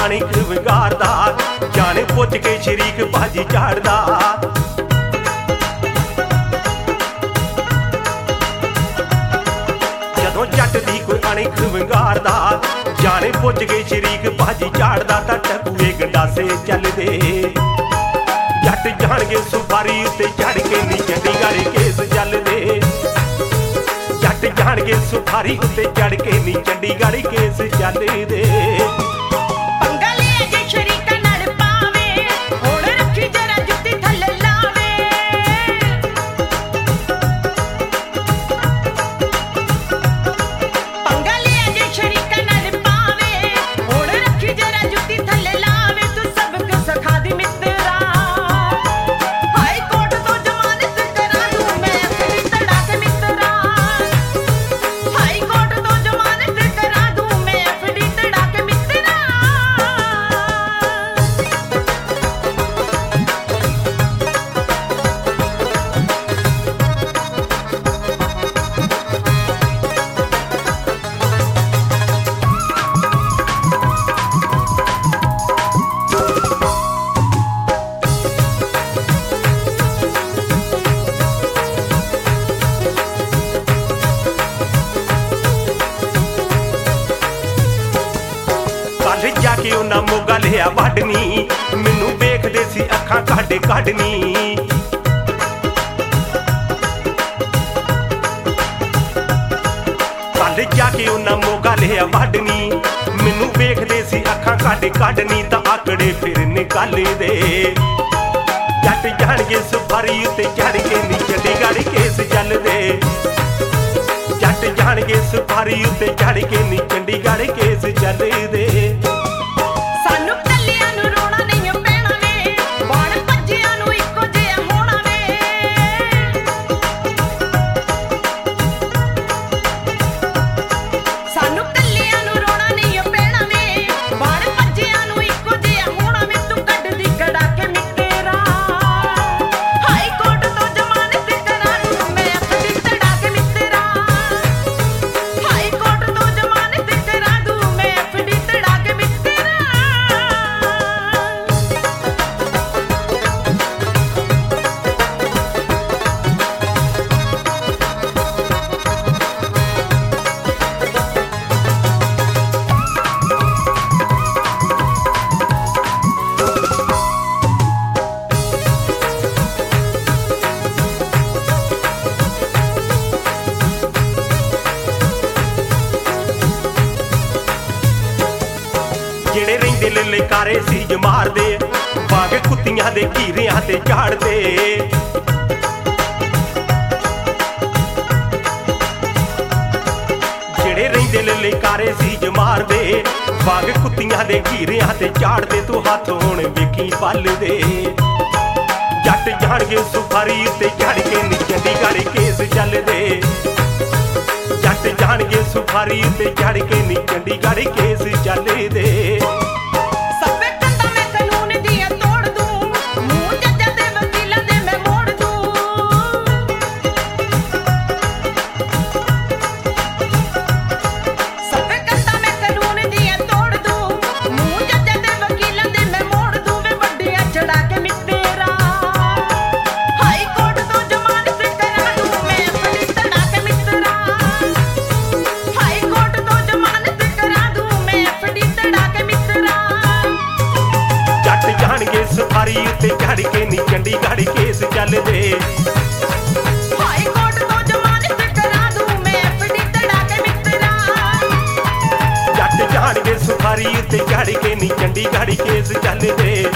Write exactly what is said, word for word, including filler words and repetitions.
अणिक विगारदा, जाने पुछ के शरीक बाजी झाड़दा। जदों जट दी कोई अणिक विगारदा, जाने पुछ के शरीक बाजी झाड़दा, तां टकूए गंडासे चलदे। जट जाणगे सुपारी उत्ते चढ़ के नी चंडीगढ़ केस चलदे। जट जाणगे सुपारी उत्ते चढ़ के नी चंडीगढ़ केस चलदे। जाके उन्हां मोगा लिया वड्डनी, मैनू वेखदे सी अखां काढे काढनी। कल जाके उन्हां मोगा लिया वड्डनी, मैनू वेखदे सी अखां काढे काढनी, तां आकड़े फिर निकालदे। जट जाणगे सुपारी उत्ते चढ़ के नी चंडीगढ़ केस चलदे। जट जाणगे सुपारी उत्ते चढ़ के नी चंडीगढ़ केस चलदे। ਜਿਹੜੇ ਰਹਿੰਦੇ ਲਲਕਾਰੇ ਸੀਜ ਮਾਰਦੇ, ਬਾਗ ਕੁੱਤੀਆਂ ਦੇ ਘੀਰਿਆਂ ਤੇ ਝਾੜਦੇ। ਜਿਹੜੇ ਰਹਿੰਦੇ ਲਲਕਾਰੇ ਸੀਜ ਮਾਰਦੇ, ਬਾਗ ਕੁੱਤੀਆਂ ਦੇ ਘੀਰਿਆਂ ਤੇ ਝਾੜਦੇ। ਤੂੰ ਹੱਥ ਹੁਣ ਵੇਖੀ ਪਲਦੇ। ਜੱਟ ਜਾਣਗੇ ਸੁਪਾਰੀ ਉੱਤੇ ਚੜ ਕੇ ਨੀ ਚੰਡੀਗੜ੍ਹ ਕੇਸ ਚੱਲਦੇ। जट जाणगे सुपारी उत्ते चढ़ के नी चंडीगढ़ केस चलदे। सुपारी उत्ते चढ़ के नी चंडीगढ़ केस चलदे। हाई कोर्ट तो जमानत करा दूं मैं एफडी तड़ा के मित्रा। जट जाणगे सुपारी उत्ते चढ़ के नी चंडीगढ़ केस चलदे।